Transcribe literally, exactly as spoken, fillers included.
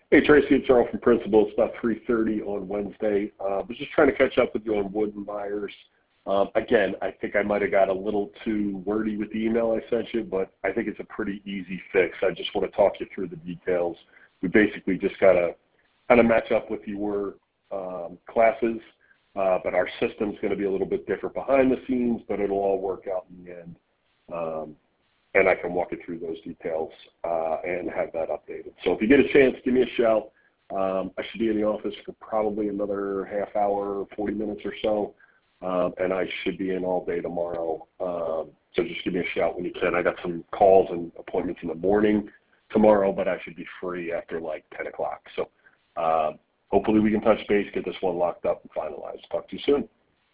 Hey, Tracy, it's Earl from Principal. It's about three thirty on Wednesday. I uh, was just trying to catch up with you on Wood and Myers. Um, again, I think I might have got a little too wordy with the email I sent you, but I think it's a pretty easy fix. I just want to talk you through the details. We basically just got to kind of match up with your um, classes, uh, but our system's going to be a little bit different behind the scenes, but it'll all work out in the end. Um, and I can walk you through those details uh, and have that updated. So if you get a chance, give me a shout. Um, I should be in the office for probably another half hour, forty minutes or so, um, and I should be in all day tomorrow. Um, so just give me a shout when you can. I got some calls and appointments in the morning tomorrow, but I should be free after like ten o'clock. So uh, hopefully we can touch base, get this one locked up and finalized. Talk to you soon.